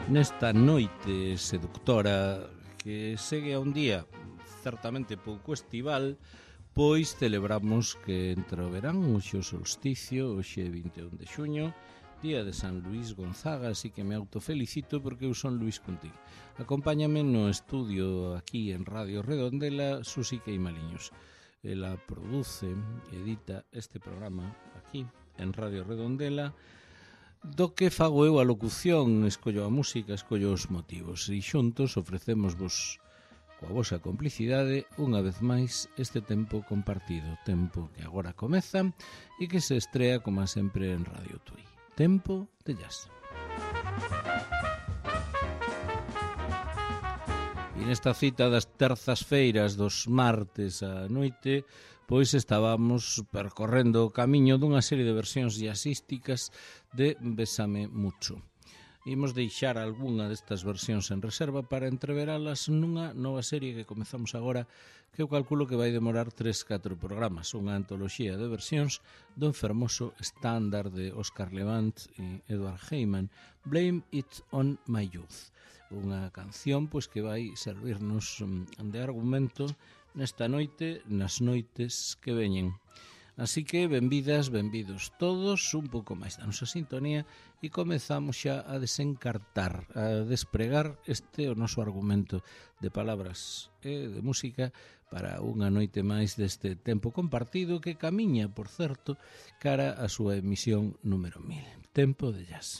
Nesta noite seductora que segue a un día certamente pouco estival, pois celebramos que entra o verán, hoxe o solsticio, hoxe 21 de xuño, día de San Luís Gonzaga, así que me autofelicito porque eu son Luís Cuntín. Acompáñame no estudio aquí en Radio Redondela Susi Queimaliños. Ela produce, edita este programa aquí en Radio Redondela, do que fago eu a locución, escollo a música, escollo os motivos e xuntos ofrecémosvos coa vosa complicidade unha vez máis este tempo compartido, tempo que agora comeza e que se estrea como sempre en Radio Tui. Tempo de jazz. E nesta cita das terzas feiras dos martes á noite, pois estábamos percorrendo o camiño dunha serie de versións jazzísticas de Bésame Mucho. Imos deixar algunha destas versións en reserva para entreveralas nunha nova serie que comezamos agora, que eu calculo que vai demorar 3-4 programas, unha antoloxía de versións do fermoso estándar de Oscar Levant e Edward Heyman, Blame It on My Youth. Unha canción pois que vai servirnos de argumento nesta noite, nas noites que veñen. Así que benvidas, benvidos todos, un pouco máis da nosa sintonía e comezamos xa a desencartar, a despregar este o noso argumento de palabras e de música para unha noite máis deste tempo compartido que camiña, por certo, cara a súa emisión número 1000. Tempo de jazz.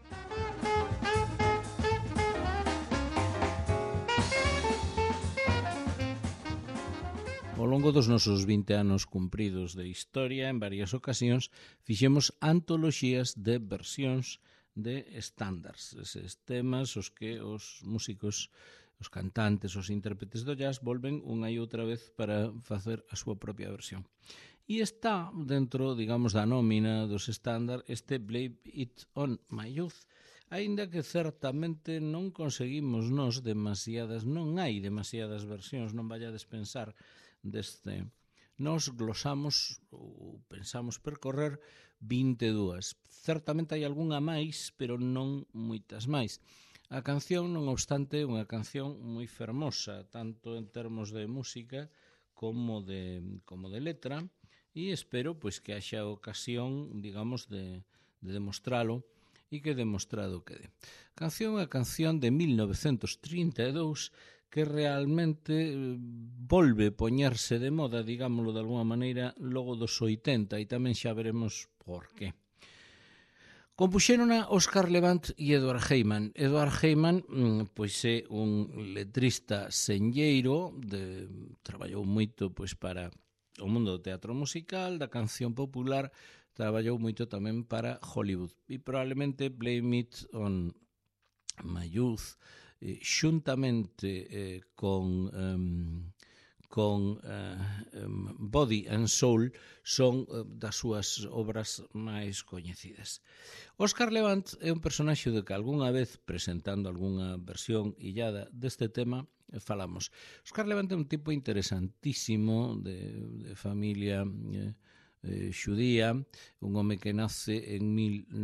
Ao longo dos nosos 20 anos cumpridos de historia, en varias ocasións, fixemos antoloxías de versións de estándares, eses temas os que os músicos, os cantantes, os intérpretes do jazz volven unha e outra vez para facer a súa propia versión. E está dentro, digamos, da nómina dos estándar este Blame It on My Youth, aínda que certamente non conseguimos non hai demasiadas versións, non vallades pensar deste. Nos glosamos ou pensamos percorrer 22. Certamente hai algunha máis, pero non moitas máis. A canción, non obstante, é unha canción moi fermosa, tanto en termos de música como de letra, e espero pois que haxa ocasión, digamos, de demostralo e que demostrado quede. A canción de 1932 que realmente volve poñerse de moda, digámoslo de alguma maneira, logo dos 80, e tamén xa veremos por qué. Compuxérona Oscar Levant e Edward Heyman. Edward Heyman pois é un letrista senlleiro, traballou moito pois para o mundo do teatro musical, da canción popular, traballou moito tamén para Hollywood. E probablemente Blame It on My Youth, xuntamente con Body and Soul, son das súas obras máis coñecidas. Oscar Levant é un personaxe de que algunha vez, presentando algunha versión illada deste tema, falamos. Oscar Levant é un tipo interesantísimo, de familia xudía, un home que nace en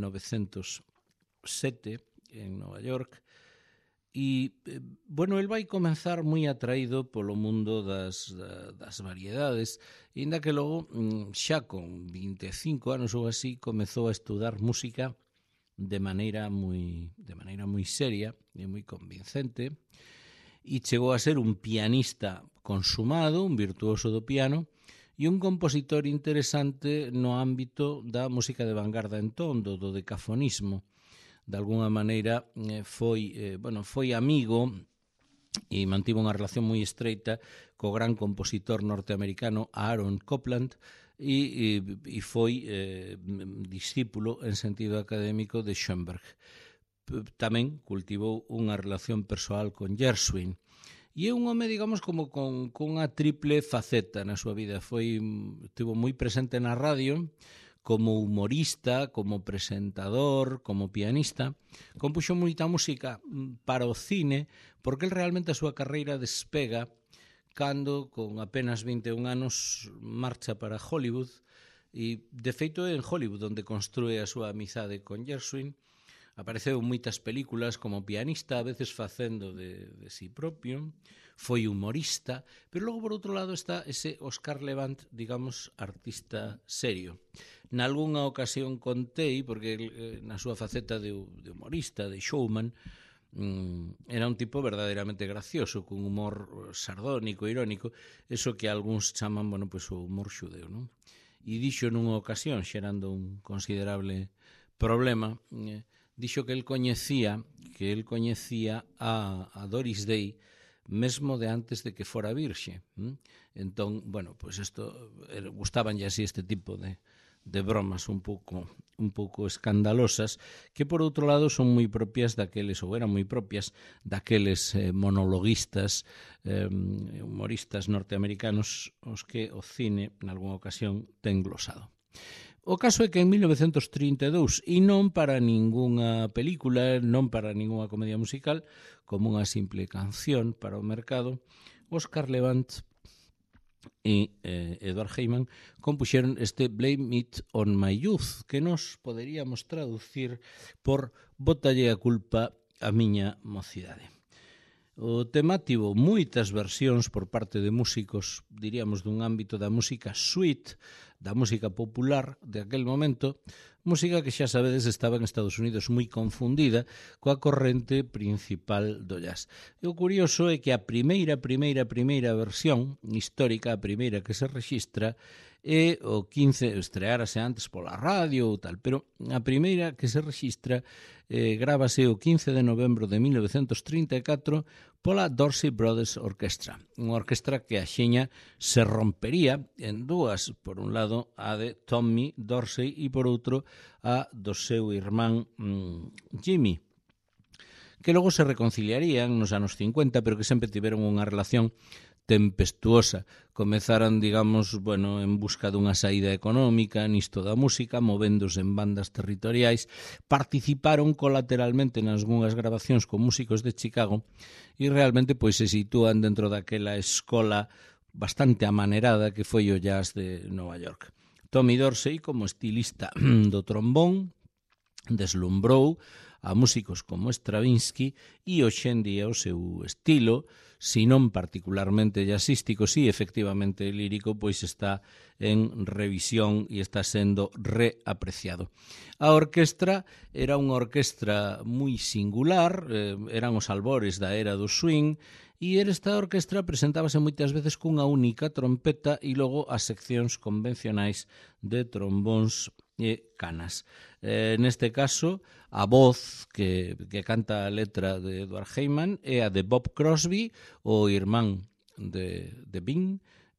1907 en Nova York. E, bueno, el vai comenzar moi atraído polo mundo das variedades, inda que logo, xa con 25 anos ou así, comezou a estudar música de maneira moi seria e moi convincente, e chegou a ser un pianista consumado, un virtuoso do piano, e un compositor interesante no ámbito da música de vanguarda entón, do decafonismo. De alguna maneira foi amigo e mantivo unha relación moi estreita co gran compositor norteamericano Aaron Copland e foi discípulo en sentido académico de Schoenberg. Tamén cultivou unha relación persoal con Gershwin. E é un home, digamos, como con unha triple faceta na súa vida. Estivo moi presente na radio, como humorista, como presentador, como pianista. Compuxo moita música para o cine, porque el realmente a súa carreira despega cando, con apenas 21 anos, marcha para Hollywood, e de feito é en Hollywood onde construe a súa amizade con Gershwin, Apareceu en moitas películas como pianista, a veces facendo de si propio, foi humorista, pero logo por outro lado está ese Óscar Levant, digamos, artista serio. Nalgúnha ocasión contei, porque na súa faceta de humorista, de showman, era un tipo verdadeiramente gracioso, con humor sardónico, irónico, eso que algúns chaman, bueno, pues o humor xudeu, non? E dixo nunha ocasión, xerando un considerable problema, dixo que el coñecía a Doris Day mesmo de antes de que fora virxe. Entón, bueno, pois isto gustabanlle así este tipo de bromas un pouco escandalosas, que por outro lado son moi propias daqueles, ou eran moi propias daqueles monologuistas, humoristas norteamericanos os que o cine, nalgúna ocasión, ten glosado. O caso é que en 1932, e non para ningunha película, non para ningunha comedia musical, como unha simple canción para o mercado, Óscar Levant e Edward Heyman compuxeron este Blame It on My Youth, que nos poderíamos traducir por Bótalle a culpa a miña mocidade. O tema tivo moitas versións por parte de músicos, diríamos, dun ámbito da música sweet, da música popular de aquel momento, música que xa sabedes estaba en Estados Unidos moi confundida coa corrente principal do jazz. E o curioso é que a primeira versión histórica, a primeira que se rexistra, é o 15, estreárase antes pola radio ou tal, pero a primeira que se rexistra grábase o 15 de novembro de 1934 pola Dorsey Brothers Orchestra, unha orquestra que axiña se rompería en dúas, por un lado a de Tommy Dorsey e por outro a do seu irmán Jimmy, que logo se reconciliarían nos anos 50, pero que sempre tiveron unha relación tempestuosa. Comezaran, digamos, bueno, en busca dunha saída económica nisto da música, movéndose en bandas territoriais, participaron colateralmente nas algunhas grabacións con músicos de Chicago e realmente pois se sitúan dentro daquela escola bastante amanerada que foi o jazz de Nova York. Tommy Dorsey, como estilista do trombón, deslumbrou a músicos como Stravinsky e hoxendía o seu estilo, si non particularmente jazzístico, si efectivamente lírico, pois está en revisión e está sendo reapreciado. A orquestra era unha orquestra moi singular, eran os albores da era do swing, e esta orquestra presentábase moitas veces cunha única trompeta e logo as seccións convencionais de trombóns e canas. Neste caso, a voz que canta a letra de Edward Heyman é a de Bob Crosby, o irmán de Bing,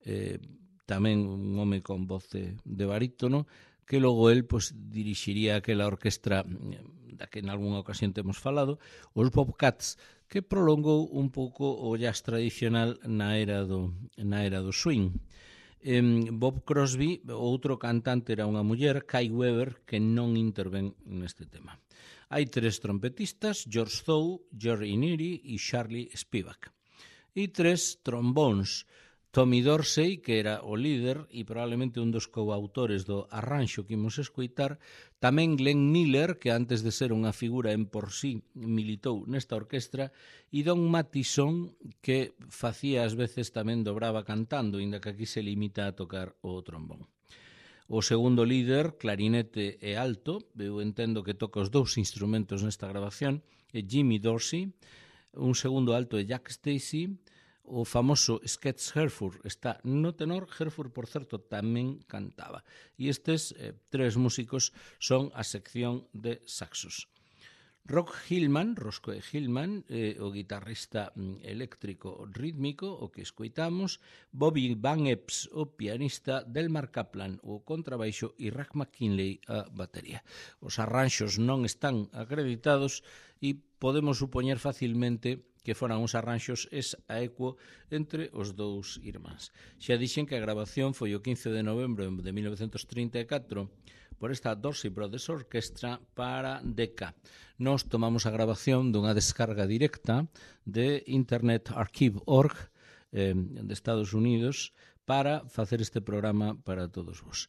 tamén un home con voz de barítono, que logo el pues, dirixiría aquela orquestra da que en algunha ocasión temos falado, os Bobcats, que prolongou un pouco o jazz tradicional na era do swing. Bob Crosby, outro cantante, era unha muller, Kai Weber, que non intervén neste tema. Hai 3 trompetistas, George Thou, Jerry Neary e Charlie Spivak. E 3 trombóns, Tommy Dorsey, que era o líder e probablemente un dos coautores do arranxo que imos escoitar, tamén Glenn Miller, que antes de ser unha figura en por sí militou nesta orquestra, e Don Mattison, que facía ás veces tamén dobraba cantando, inda que aquí se limita a tocar o trombón. O segundo líder, clarinete e alto, eu entendo que toca os 2 instrumentos nesta grabación, é Jimmy Dorsey, un segundo alto é Jack Stacey, o famoso Sketch Herford está no tenor, Herford, por certo, tamén cantaba. E estes 3 músicos son a sección de saxos. Roscoe Hillman, o guitarrista eléctrico rítmico, o que escoitamos, Bobby Van Epps, o pianista, Delmar Kaplan, o contrabaixo, e Rag McKinley, a batería. Os arranxos non están acreditados e podemos supoñer facilmente que foran uns arranxos a equo entre os 2 irmáns. Xa dixen que a grabación foi o 15 de novembro de 1934 por esta Dorsey Brothers Orchestra para Decca. Nos tomamos a grabación dunha descarga directa de Internet Archive.org de Estados Unidos para facer este programa para todos vos.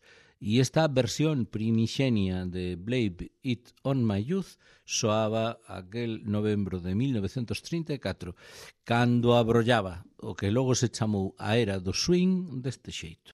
E esta versión primixenia de Blame It on My Youth soaba aquel novembro de 1934, cando abrollaba o que logo se chamou a era do swing deste xeito.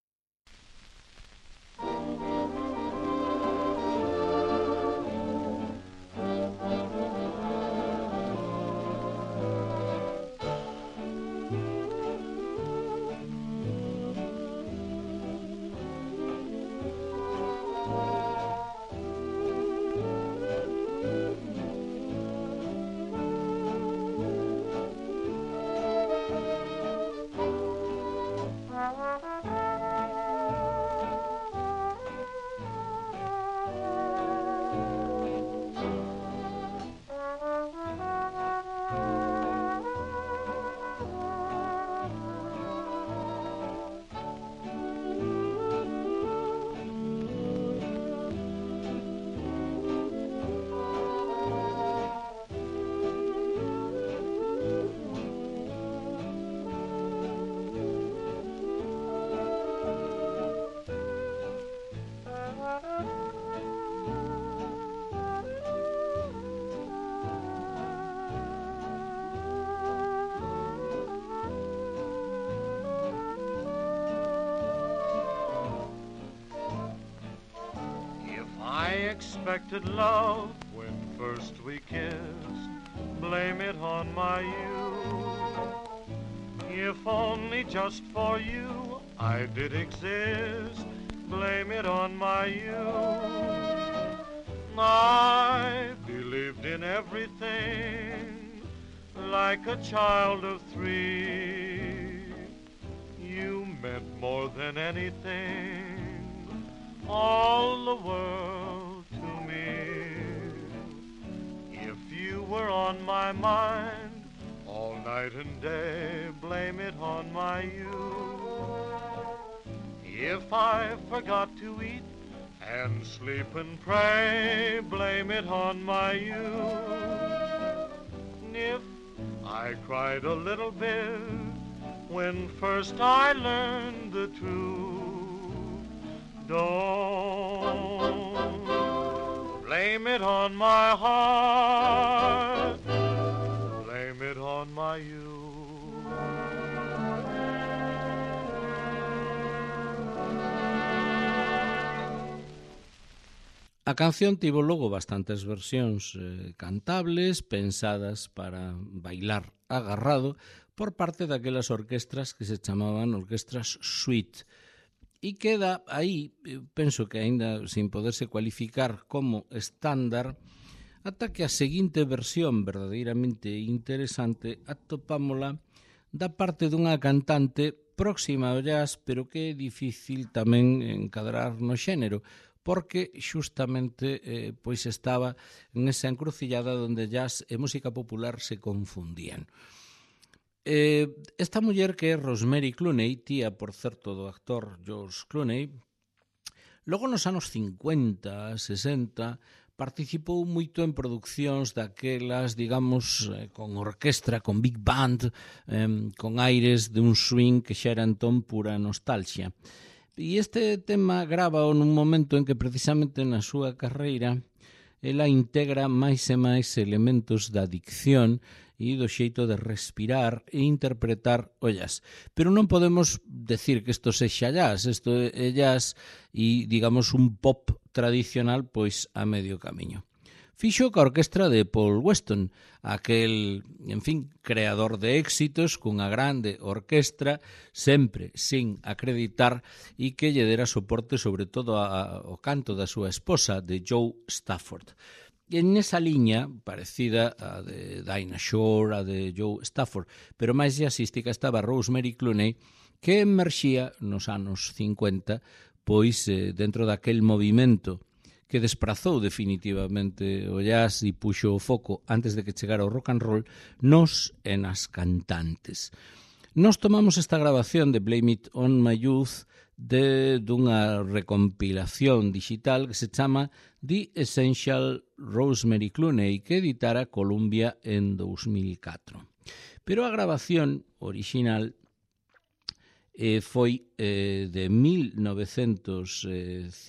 Expected love when first we kissed, blame it on my youth. If only just for you I did exist, blame it on my youth. I believed in everything like a child of 3. You meant more than anything, all the world to me. If you were on my mind all night and day, blame it on my youth. If I forgot to eat and sleep and pray, blame it on my youth. If I cried a little bit when first I learned the truth, don't blame it on my heart, blame it on my youth. A canción tivo logo bastantes versións cantables, pensadas para bailar agarrado por parte daquelas orquestras que se chamaban orquestras suite. E queda aí, penso que aínda sin poderse cualificar como estándar, ata que a seguinte versión verdadeiramente interesante atopámola da parte dunha cantante próxima ao jazz, pero que é difícil tamén encadrar no xénero, porque xustamente pois estaba nesa encrucillada onde jazz e música popular se confundían. Esta muller, que é Rosemary Clooney, tía, por certo, do actor George Clooney, logo nos anos 50, 60, participou moito en producións daquelas, digamos, con orquestra, con big band, con aires de un swing que xa era entón pura nostalgia. E este tema grávao nun momento en que precisamente na súa carreira ela integra máis e máis elementos da dicción e do xeito de respirar e interpretar o jazz. Pero non podemos decir que isto sexa jazz, isto é jazz e, digamos, un pop tradicional pois a medio camiño. Fixo ca orquestra de Paul Weston, aquel, en fin, creador de éxitos cunha grande orquestra, sempre sin acreditar, e que lle dera soporte sobre todo ao canto da súa esposa, de Joe Stafford. E nesa liña, parecida a de Dinah Shore, a de Joe Stafford, pero máis jazzística, estaba Rosemary Clooney, que emerxía nos anos 50, pois dentro daquel movimento que desprazou definitivamente o jazz e puxo o foco, antes de que chegara o rock and roll, nos e nas cantantes. Nos tomamos esta grabación de Blame It on My Youth dunha recompilación digital que se chama The Essential Rosemary Clooney, que editara Columbia en 2004. Pero a grabación original foi de 1958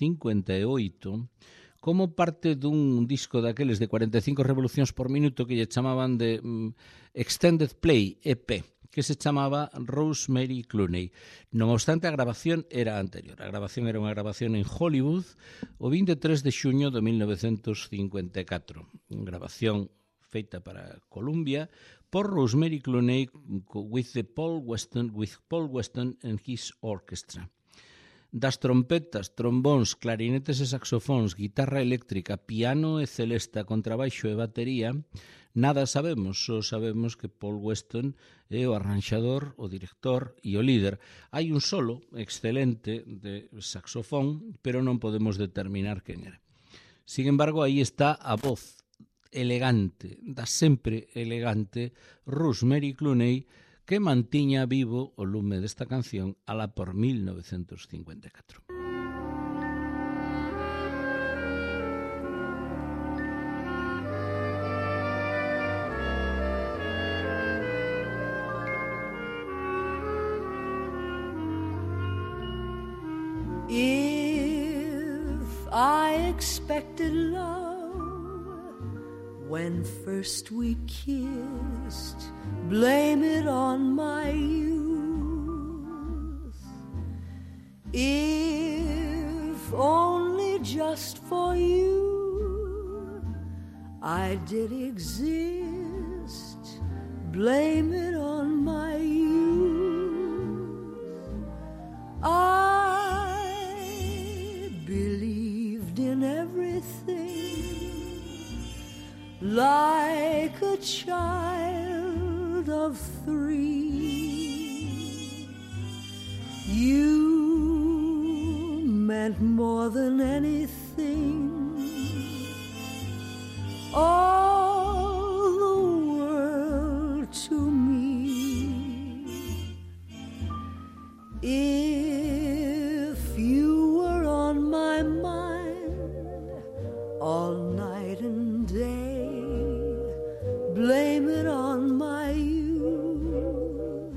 como parte dun disco daqueles de 45 revolucións por minuto que lle chamaban de Extended Play, EP, que se chamaba Rosemary Clooney. Non obstante, a grabación era anterior. A grabación era unha grabación en Hollywood o 23 de xuño de 1954. Unha grabación feita para Columbia por Rosemary Clooney with Paul Weston and his orchestra. Das trompetas, trombóns, clarinetes e saxofóns, guitarra eléctrica, piano e celesta, contrabaixo e batería, nada sabemos, só sabemos que Paul Weston é o arranxador, o director e o líder. Hai un solo excelente de saxofón, pero non podemos determinar quen era. Sin embargo, aí está a voz elegante, da sempre elegante Rosemary Clooney, que mantiña vivo o lume desta canción alá por 1954. If I expected love when first we kissed, blame it on my youth. If only just for you I did exist, blame it on my youth. I believed in everything like a child of 3. You meant more than anything, all the world to me. If you were on my mind all night and day, blame it on my youth.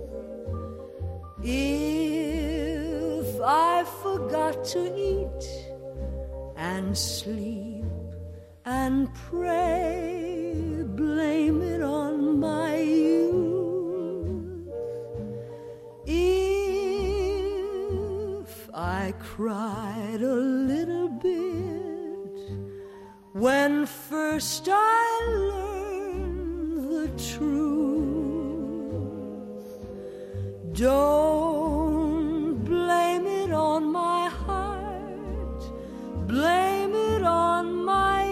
If I forgot to eat and sleep and pray, blame it on my youth. If I cried a little bit when first I learned the truth, don't blame it on my heart, blame it on my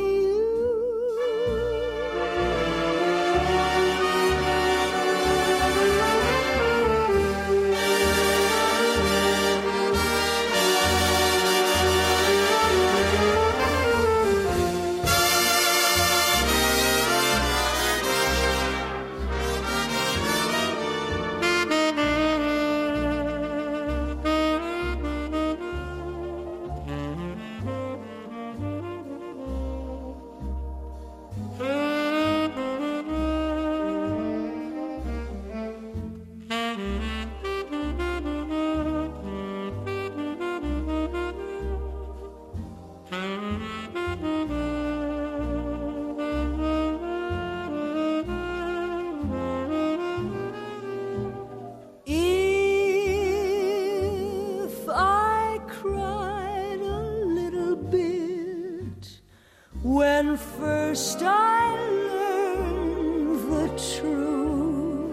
when first I learned the truth.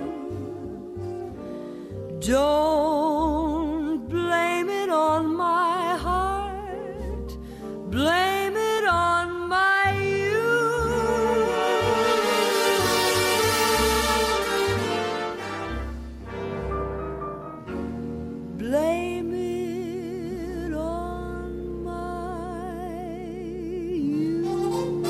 Don't blame it on my heart, blame it on my youth. Blame it on my youth.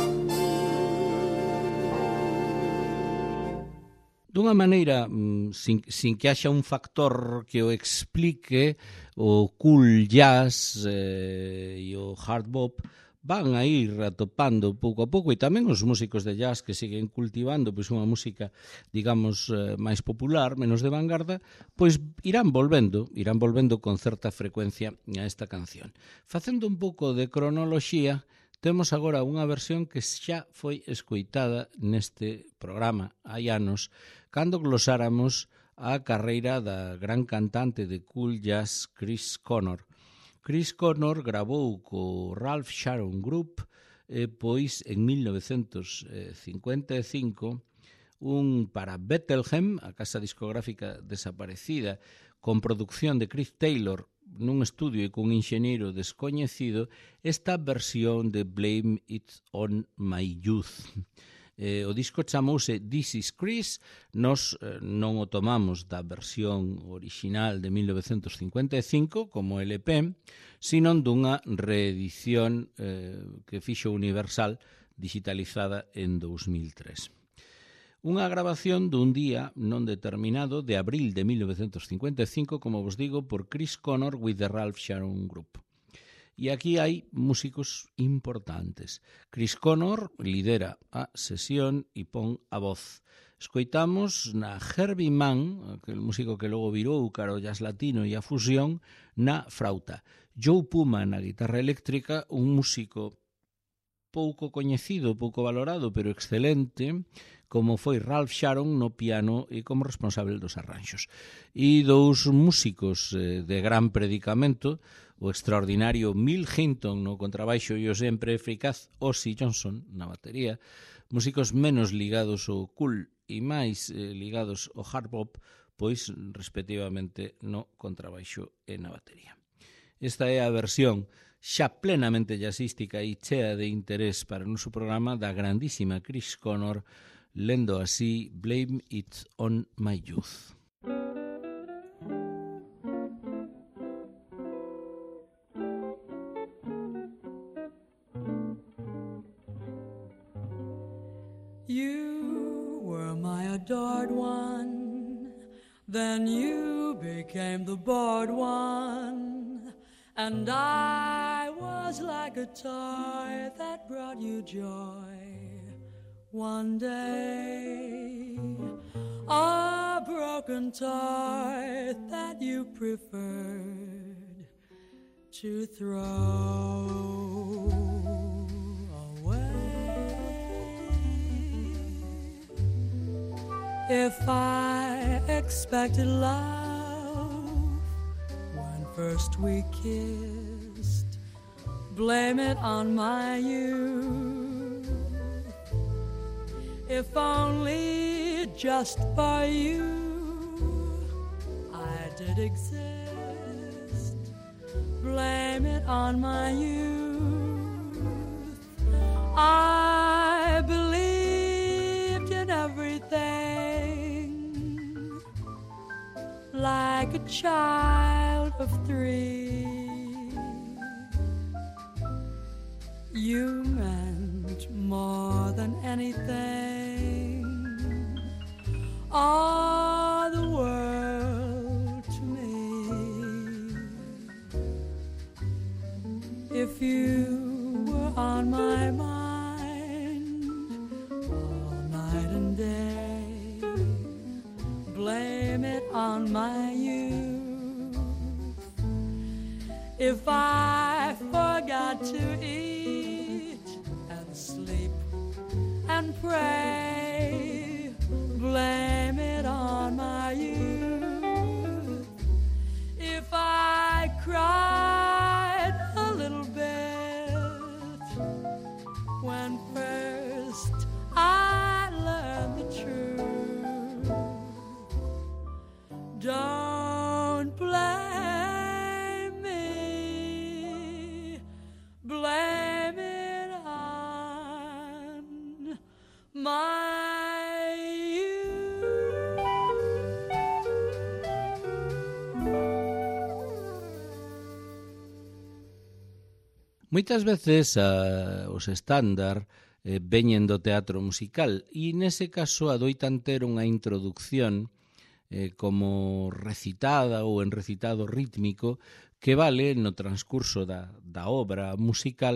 Dunha maneira, sin que haxa un factor que o explique, o cool jazz e o hard bop van a ir atopando pouco a pouco, e tamén os músicos de jazz que siguen cultivando pois unha música, digamos, máis popular, menos de vanguarda, pois irán volvendo con certa frecuencia a esta canción. Facendo un pouco de cronoloxía, temos agora unha versión que xa foi escoitada neste programa hai anos, cando glosáramos a carreira da gran cantante de cool jazz Chris Connor. Chris Connor grabou co Ralph Sharon Group pois en 1955 un para Bethlehem, a casa discográfica desaparecida, con producción de Chris Taylor nun estudio e cun enxeñeiro descoñecido, esta versión de Blame It on My Youth. O disco chamouse This is Chris, nos non o tomamos da versión original de 1955 como LP, sino dunha reedición que fixo Universal digitalizada en 2003. Unha grabación dun día non determinado de abril de 1955, como vos digo, por Chris Connor with the Ralph Sharon Group. E aquí hai músicos importantes. Chris Connor lidera a sesión e pon a voz. Escoitamos na Herbie Mann, aquel músico que logo virou cara ao jazz latino e a fusión, na frauta. Joe Puma na guitarra eléctrica, un músico pouco coñecido, pouco valorado, pero excelente, como foi Ralph Sharon no piano e como responsable dos arranxos. E dous músicos de gran predicamento, o extraordinario Mill Hinton no contrabaixo e o sempre eficaz Ozzy Johnson na batería, músicos menos ligados ao cool e máis ligados ao hard bop, pois respectivamente no contrabaixo e na batería. Esta é a versión xa plenamente jazzística e chea de interés para o noso programa da grandísima Chris Connor, lendo así Blame It on My Youth. You were my adored one, then you became the bored one, and I was like a toy that brought you joy. One day, a broken toy that you preferred to throw away. If I expected love when first we kissed, blame it on my youth. If only just for you I did exist, blame it on my youth. I believed in everything like a child of 3. You meant more than anything, all the world to me. If you were on my mind all night and day, blame it on my youth. If I forgot to eat and sleep and pray, blame it on my youth. If I cried a little bit when first I learned the truth, don't blame me, blame it on my youth. Moitas veces os estándar veñen do teatro musical e nese caso adoitan ter unha introducción como recitada ou en recitado rítmico que vale no transcurso da obra musical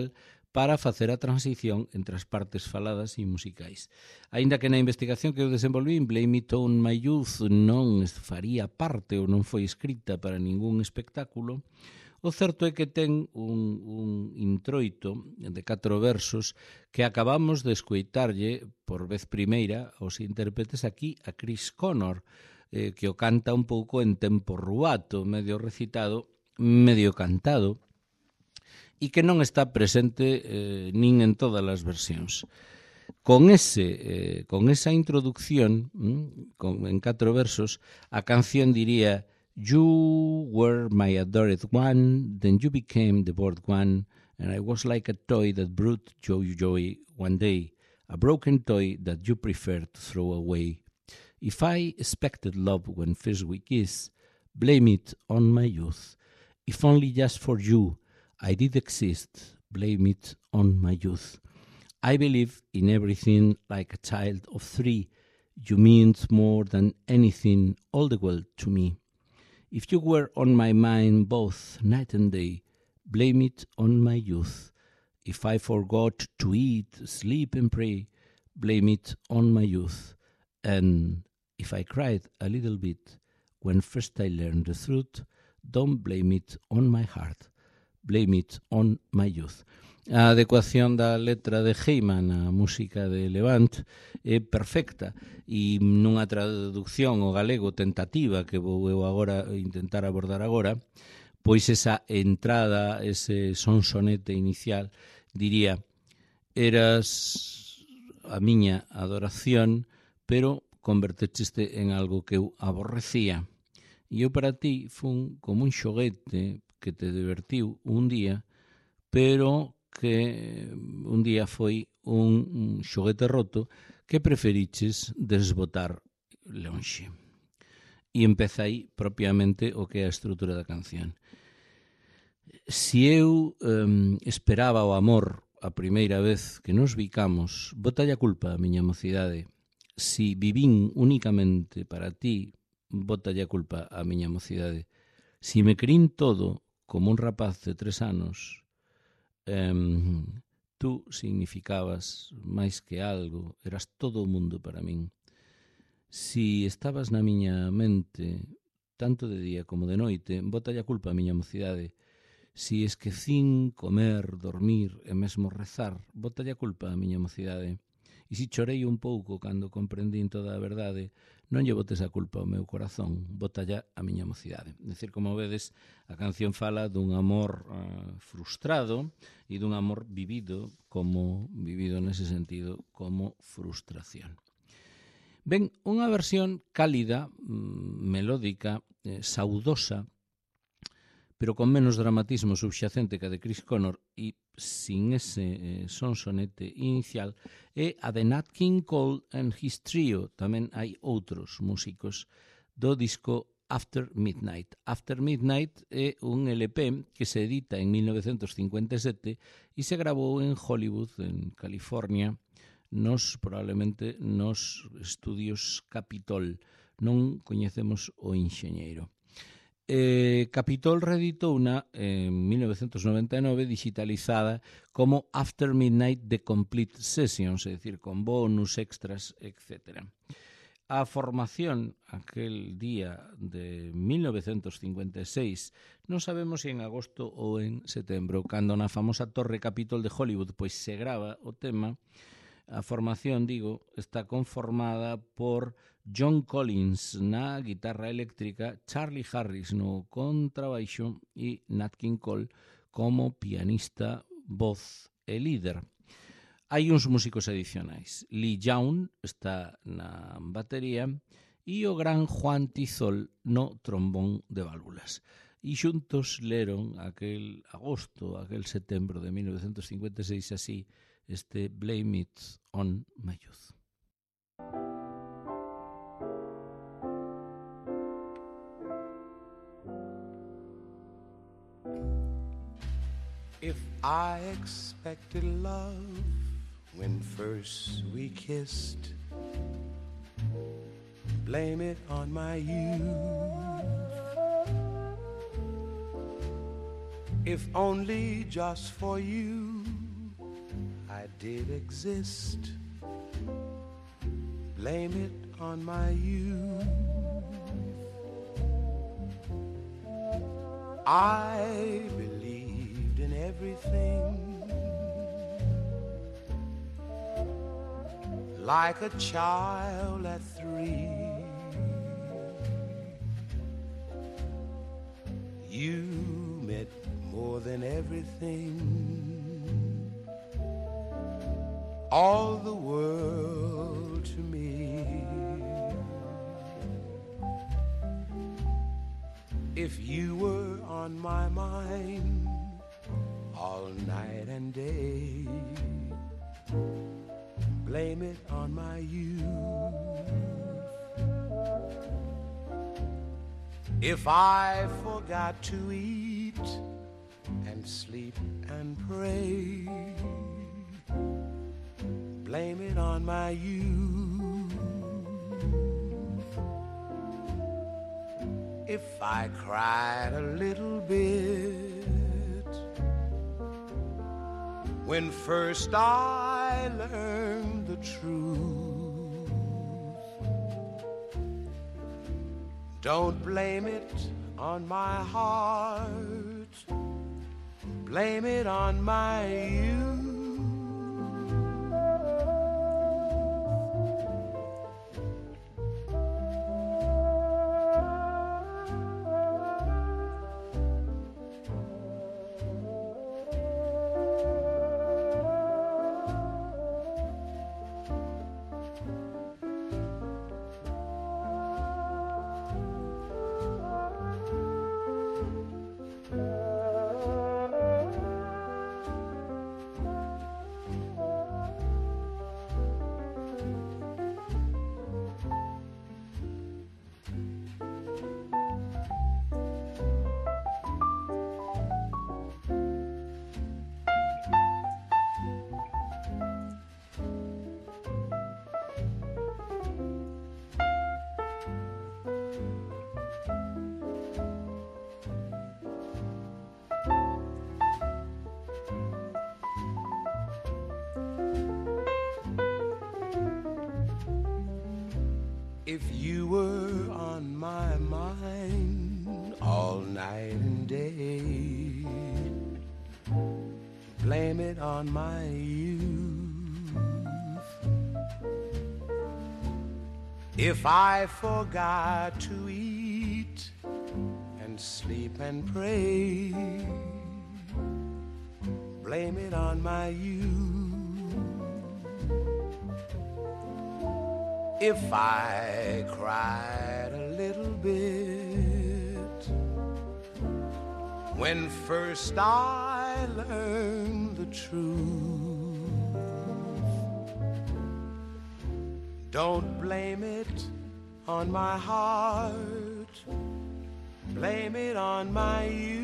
para facer a transición entre as partes faladas e musicais. Aínda que na investigación que eu desenvolví, Blame It On My Youth non faría parte ou non foi escrita para ningún espectáculo, o certo é que ten un introito de 4 versos que acabamos de escoitarlle por vez primeira aos intérpretes aquí a Chris Connor, que o canta un pouco en tempo rubato, medio recitado, medio cantado, e que non está presente nin en todas as versións. Con esa introducción, en 4 versos, a canción diría: You were my adored one, then you became the bored one, and I was like a toy that brought joy one day, a broken toy that you preferred to throw away. If I expected love when first we kissed, blame it on my youth. If only just for you I did exist, blame it on my youth. I believe in everything like a child of 3. You meant more than anything, all the world to me. If you were on my mind both night and day, blame it on my youth. If I forgot to eat, sleep and pray, blame it on my youth. And if I cried a little bit when first I learned the truth, don't blame it on my heart, blame it on my youth. A adecuación da letra de Heyman á música de Levant é perfecta, e nunha traducción ao galego tentativa que vou eu agora intentar abordar agora, pois esa entrada, ese sonsonete inicial, diría: eras a miña adoración, pero convertécheste en algo que eu aborrecía. E eu para ti fun como un xoguete que te divertiu un día, pero que un día foi un xoguete roto que preferiches desbotar lonxe. E empeza aí propiamente o que é a estrutura da canción. Si eu esperaba o amor a primeira vez que nos bicamos, botalle a culpa a miña mocidade. Si vivín únicamente para ti, botalle a culpa a miña mocidade. Si me crin todo como un rapaz de 3 anos, tú significabas máis que algo, eras todo o mundo para min. Si estabas na miña mente tanto de día como de noite, botalle a culpa a miña mocidade. Si esquecín comer, dormir e mesmo rezar, botalle a culpa a miña mocidade. E si chorei un pouco cando comprendín toda a verdade, non lle botes a culpa ao meu corazón, botalle a miña mocidade. É dicir, como vedes, a canción fala dun amor frustrado e dun amor vivido nese sentido como frustración. Ben, unha versión cálida, melódica, saudosa, pero con menos dramatismo subxacente que a de Chris Connor e sin ese sonsonete inicial, é a de Nat King Cole and His Trio. Tamén hai outros músicos do disco After Midnight. After Midnight é un LP que se edita en 1957 e se grabou en Hollywood, en California, probablemente nos estudios Capitol. Non coñecemos o enxeñeiro. Capitol reeditouna en 1999 digitalizada como After Midnight The Complete Sessions, é dicir, con bonus, extras, etc. A formación aquel día de 1956, non sabemos se en agosto ou en setembro, cando na famosa Torre Capitol de Hollywood pois se grava o tema. A formación, digo, está conformada por John Collins na guitarra eléctrica, Charlie Harris no contrabaixo e Nat King Cole como pianista, voz e líder. Hai uns músicos adicionais. Lee Young está na batería e o gran Juan Tizol no trombón de válvulas. E xuntos leron aquel agosto, aquel setembro de 1956 así este Blame It on My Youth. If I expected love when first we kissed, blame it on my youth. If only just for you did exist, blame it on my youth. I believed in everything, like a child at 3. You meant more than everything, all the world to me. If you were on my mind all night and day, blame it on my youth. If I forgot to eat and sleep and pray, blame it on my youth. If I cried a little bit when first I learned the truth, don't blame it on my heart, blame it on my youth. If you were on my mind all night and day, blame it on my youth. If I forgot to eat and sleep and pray, blame it on my youth. If I cried a little bit when first I learned the truth, don't blame it on my heart, blame it on my youth.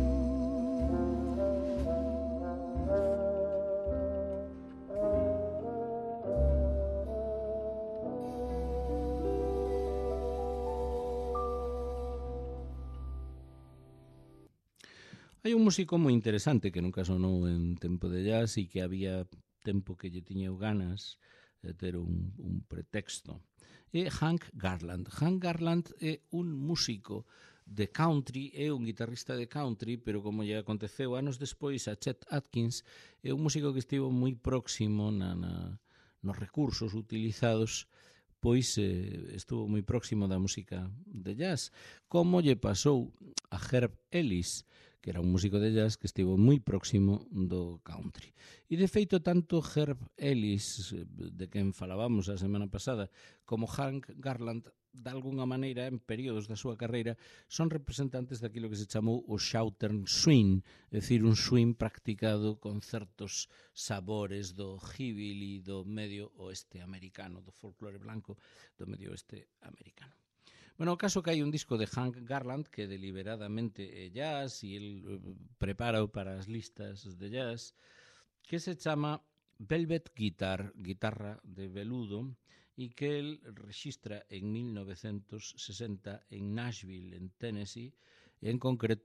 Hai un músico moi interesante que nunca sonou en tempo de jazz e que había tempo que lle tiñeu ganas de ter un pretexto. É Hank Garland. Hank Garland é un músico de country, é un guitarrista de country, pero como lle aconteceu anos despois a Chet Atkins, é un músico que estivo moi próximo nos recursos utilizados, pois estuvo moi próximo da música de jazz, como lle pasou a Herb Ellis, que era un músico de jazz que estivo moi próximo do country. E de feito, tanto Herb Ellis, de quen falábamos a semana pasada, como Hank Garland, de alguna maneira, en períodos da súa carreira, son representantes daquilo que se chamou o Southern Swing, é dicir, un swing practicado con certos sabores do hillbilly do medio oeste americano, do folclore blanco do medio oeste americano. Bueno, o caso que hai un disco de Hank Garland que deliberadamente é jazz e el prepara para as listas de jazz, que se chama Velvet Guitar, guitarra de veludo, e que el rexistra en 1960 en Nashville, en Tennessee, e en concreto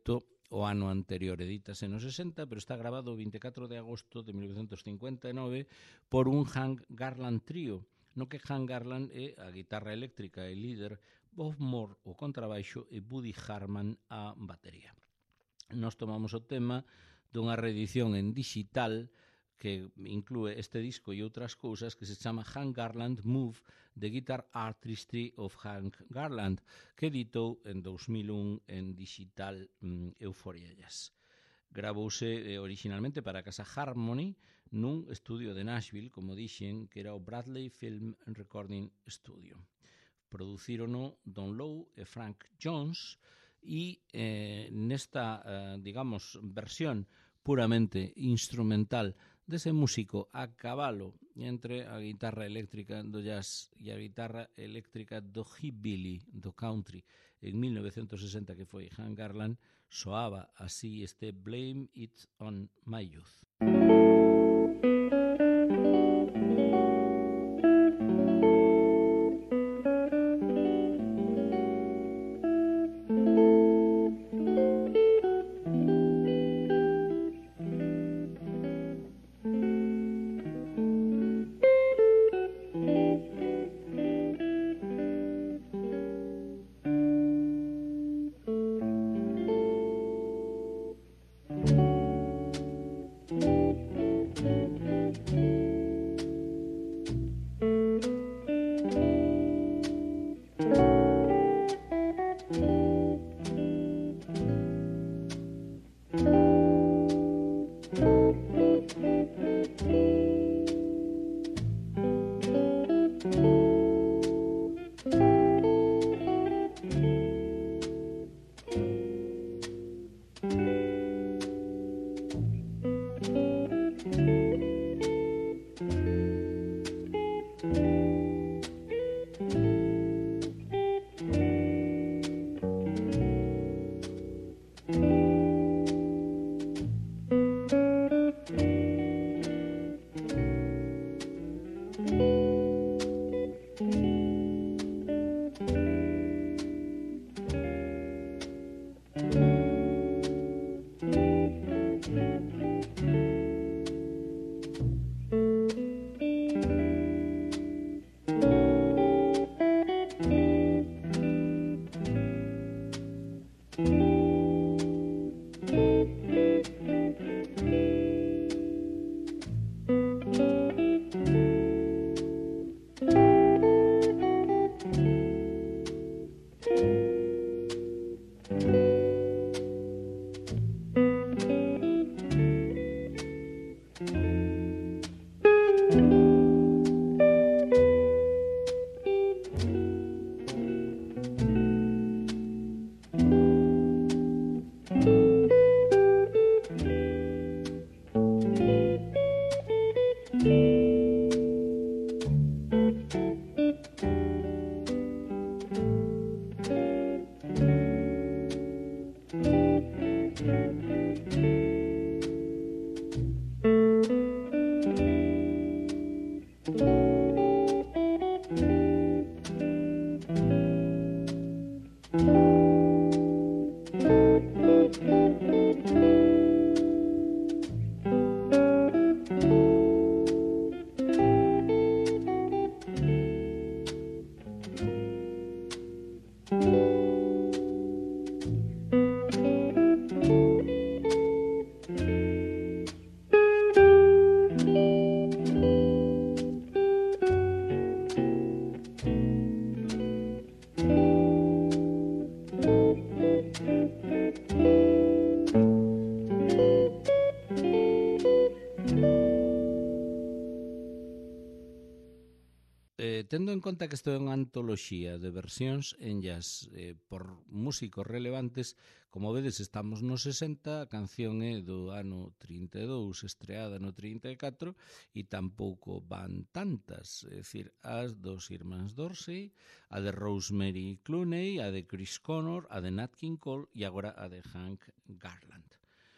o ano anterior, edítase no 60, pero está grabado o 24 de agosto de 1959 por un Hank Garland trío, no que Hank Garland é a guitarra eléctrica e líder, Bob Moore o contrabaixo e Buddy Harman a batería. Nos tomamos o tema dunha reedición en digital que inclúe este disco e outras cousas que se chama Hank Garland Move, The Guitar Artistry of Hank Garland, que editou en 2001 en digital Euphoria Jazz. Gravouse originalmente para a casa Harmony nun estudio de Nashville, como dixen, que era o Bradley Film Recording Studio. Producírono Don Lowe e Frank Jones e nesta, digamos, versión puramente instrumental dese músico a cabalo entre a guitarra eléctrica do jazz e a guitarra eléctrica do hillbilly, do country, en 1960, que foi Hank Garland, soaba así este Blame It on My Youth. Tendo en conta que isto é unha antoloxía de versións en jazz por músicos relevantes, como vedes estamos no 60, a canción é do ano 32, estreada no 34, e tampouco van tantas, é dicir, as dos irmáns Dorsey, a de Rosemary Clooney, a de Chris Connor, a de Nat King Cole e agora a de Hank Garland.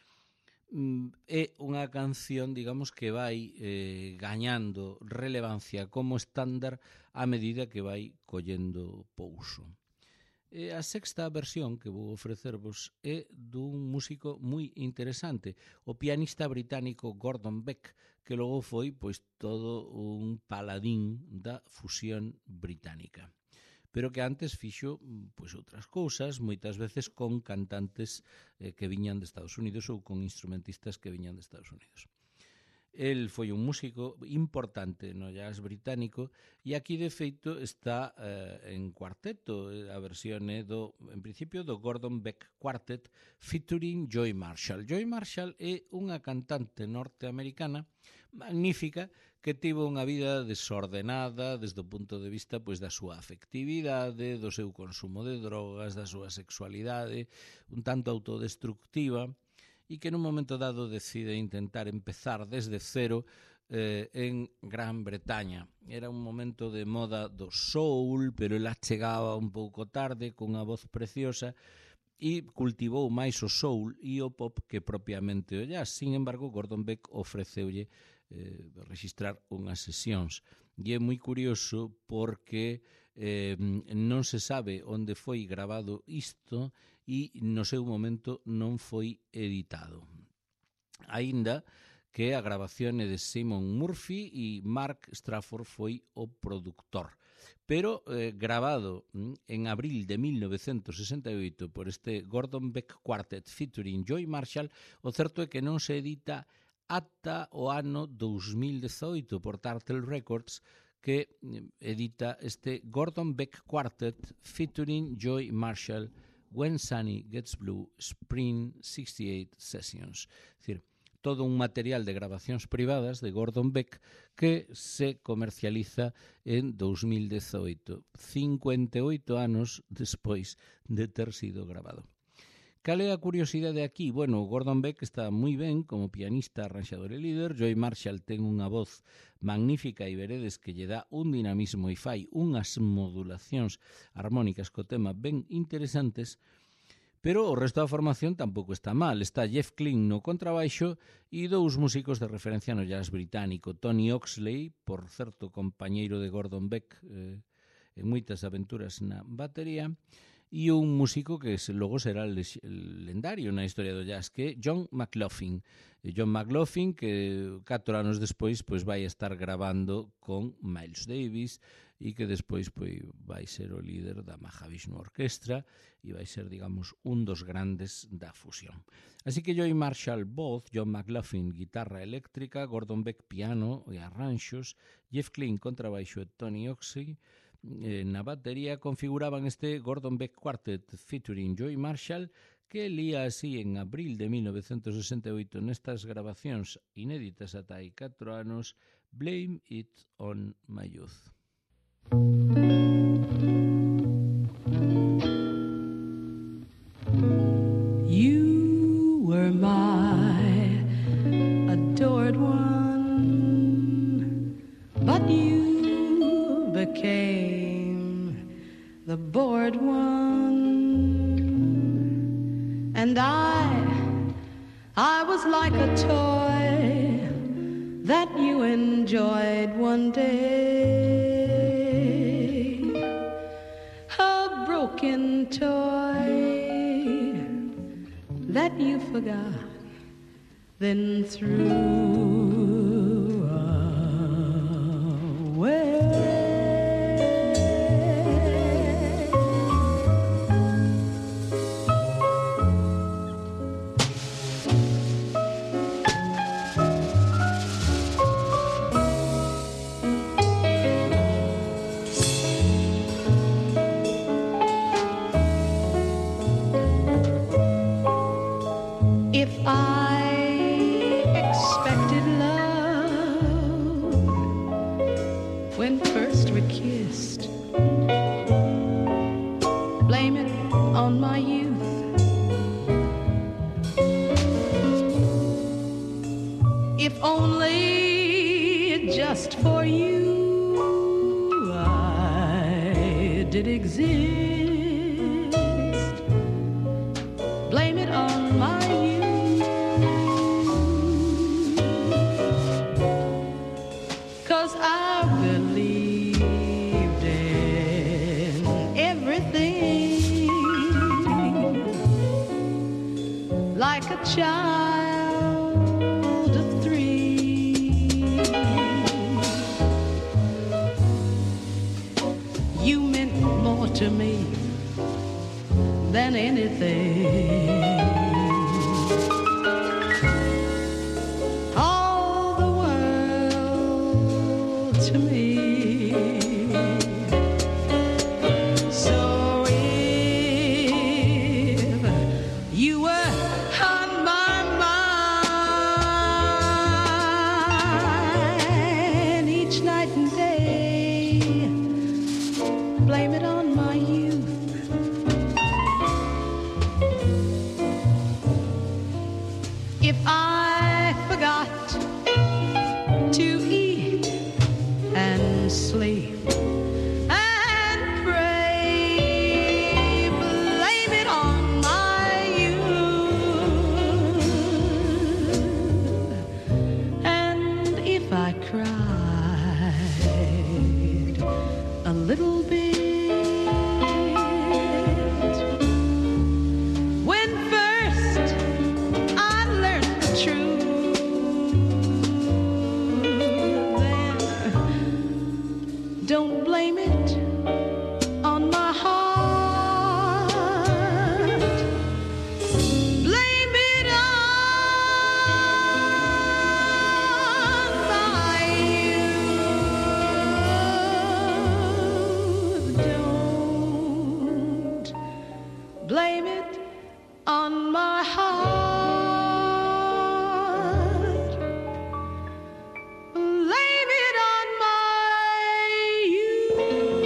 É unha canción, digamos, que vai gañando relevancia como estándar a medida que vai collendo pouso. E a sexta versión que vou ofrecervos é dun músico moi interesante, o pianista británico Gordon Beck, que logo foi pois todo un paladín da fusión británica, pero que antes fixo pois outras cousas, moitas veces con cantantes que viñan de Estados Unidos ou con instrumentistas que viñan de Estados Unidos. El foi un músico importante no jazz británico e aquí de feito está en cuarteto, a versión é en principio do Gordon Beck Quartet featuring Joy Marshall. Joy Marshall é unha cantante norteamericana magnífica que tivo unha vida desordenada desde o punto de vista pois da súa afectividade, do seu consumo de drogas, da súa sexualidade, un tanto autodestructiva, e que nun momento dado decide intentar empezar desde cero en Gran Bretaña. Era un momento de moda do soul, pero ela chegaba un pouco tarde, cunha voz preciosa, e cultivou máis o soul e o pop que propiamente o jazz. Sin embargo, Gordon Beck ofreceulle registrar unhas sesións. E é moi curioso porque non se sabe onde foi gravado isto e no seu momento non foi editado. Aínda que a grabación é de Simon Murphy e Mark Strafford foi o produtor. Pero grabado en abril de 1968 por este Gordon Beck Quartet featuring Joy Marshall, o certo é que non se edita ata o ano 2018 por Turtle Records, que edita este Gordon Beck Quartet featuring Joy Marshall When Sunny Gets Blue Spring 68 Sessions. Es decir, todo un material de grabacións privadas de Gordon Beck que se comercializa en 2018, 58 anos despois de ter sido grabado. Cal é a curiosidade aquí? Bueno, Gordon Beck está moi ben como pianista, arranxador e líder. Joy Marshall ten unha voz magnífica e veredes que lle dá un dinamismo e fai unhas modulacións armónicas co tema ben interesantes, pero o resto da formación tampouco está mal. Está Jeff Kling no contrabaixo e dous músicos de referencia no jazz británico. Tony Oxley, por certo compañeiro de Gordon Beck en moitas aventuras na batería, e un músico que logo será lendario na historia do jazz, que é John McLaughlin. John McLaughlin, que 4 anos despois pois vai estar grabando con Miles Davis e que despois pois vai ser o líder da Mahavishnu Orquestra e vai ser, digamos, un dos grandes da fusión. Así que Joy Marshall voz, John McLaughlin guitarra eléctrica, Gordon Beck piano e arranxos, Jeff Kling contrabaixo e Tony Oxley na batería configuraban este Gordon Beck Quartet featuring Joy Marshall, que lía así en abril de 1968 nestas grabacións inéditas ata hai 4 anos, Blame It on My Youth. You were my adored one, but you became the bored one, and I was like a toy that you enjoyed one day, a broken toy that you forgot, then threw away. If only just for you I did exist, blame it on my youth, 'cause I believed in everything a child of 3. You meant more to me than anything. All the world to me. So if you were on my mind each night and day, blame it on my youth. If I forgot to eat and sleep and pray, blame it on my youth. And if I cried a little bit when first I learned the truth, then don't blame it on my heart. Blame it on my youth. Don't blame it on my heart. Blame it on my youth.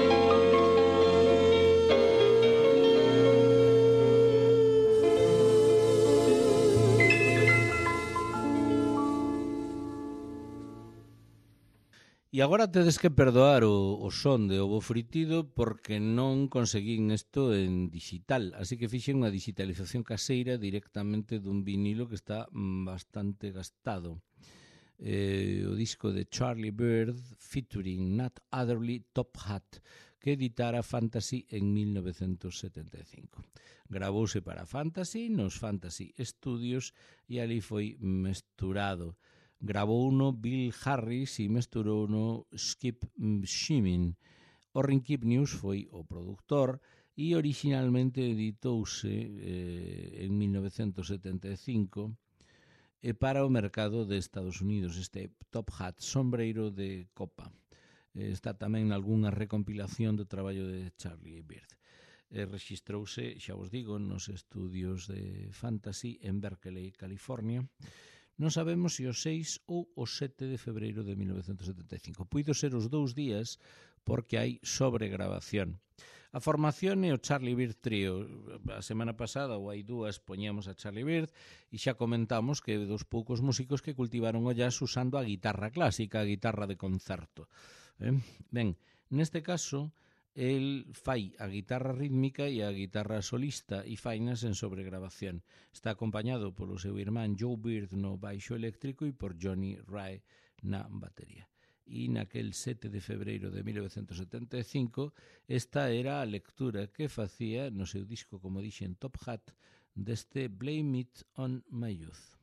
E agora tedes que perdoar o son de ovo fritido porque non conseguín isto en digital, así que fixen unha digitalización caseira directamente dun vinilo que está bastante gastado. O disco de Charlie Byrd featuring Nat Adderley Top Hat, que editara Fantasy en 1975. Gravouse para Fantasy nos Fantasy Studios e ali foi mesturado. Gravouno Bill Harris e mesturouno Skip Shimin. Orrin Kipnius foi o produtor e originalmente editouse en 1975 para o mercado de Estados Unidos, este Top Hat, sombreiro de copa. Está tamén nalgúnha recompilación do traballo de Charlie Byrd. Rexistrouse, xa vos digo, nos estudios de Fantasy en Berkeley, California. Non sabemos se o 6 ou o 7 de febreiro de 1975. Puido ser os 2 días porque hai sobregrabación. A formación é o Charlie Byrd Trio. A semana pasada, ou hai 2, poñemos a Charlie Byrd e xa comentamos que é dos poucos músicos que cultivaron o jazz usando a guitarra clásica, a guitarra de concerto. Ben, neste caso, el fai a guitarra rítmica e a guitarra solista e fainas en sobregrabación. Está acompañado polo seu irmán Joe Byrd no baixo eléctrico e por Johnny Ray na batería. E naquel 7 de febreiro de 1975 esta era a lectura que facía no seu disco, como dixen, Top Hat, deste Blame It on My Youth.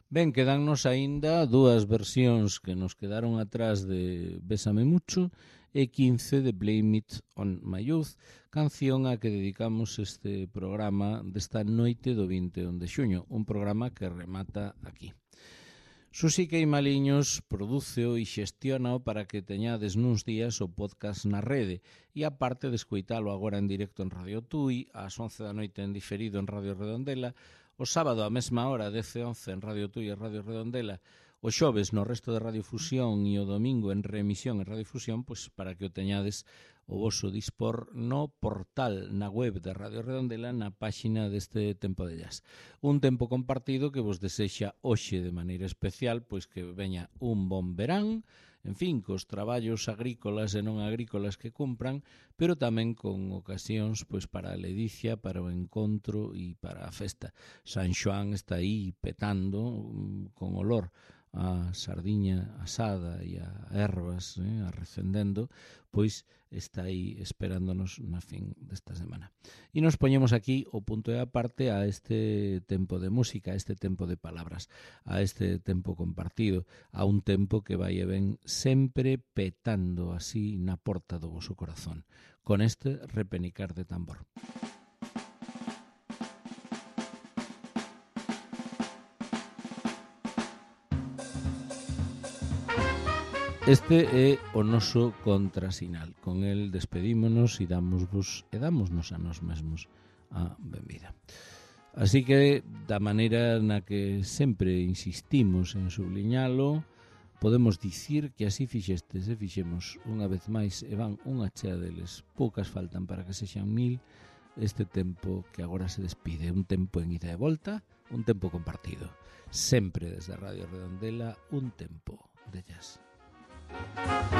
Ben, quedannos aínda dúas versións que nos quedaron atrás de Bésame Mucho e 15 de Blame It on My Youth, canción a que dedicamos este programa desta noite do 21 de xuño, un programa que remata aquí. Susi Queimaliños prodúceo e xestiona para que teñades nuns días o podcast na rede e aparte de escoitalo agora en directo en Radio Tui, ás 11 da noite en diferido en Radio Redondela, o sábado á mesma hora, 10 e 11 en Radio Tui e Radio Redondela, o xoves no resto de Radiofusión e o domingo en reemisión en Radiofusión, pois para que o teñades o voso dispor no portal, na web de Radio Redondela, na páxina deste Tempo de Jazz. Un tempo compartido que vos desexa hoxe de maneira especial, pois que veña un bon verán, en fin, cos traballos agrícolas e non agrícolas que cumpran, pero tamén con ocasións pois para a ledicia, para o encontro e para a festa. San Xoán está aí petando con olor a sardiña asada e a ervas arrecendendo, pois está aí esperándonos na fin desta semana. E nos poñemos aquí o punto e aparte a este tempo de música, a este tempo de palabras, a este tempo compartido, a un tempo que vai e ven sempre petando así na porta do voso corazón, con este repenicar de tambor. Este é o noso contrasinal. Con el despedímonos e dámonos a nós mesmos a benvida. Así que, da maneira na que sempre insistimos en subliñalo, podemos dicir que así fixestes e fixemos unha vez máis e van unha chea deles. Poucas faltan para que sexan 1000 este tempo que agora se despide. Un tempo en ida e volta, un tempo compartido. Sempre desde Radio Redondela, un tempo de jazz.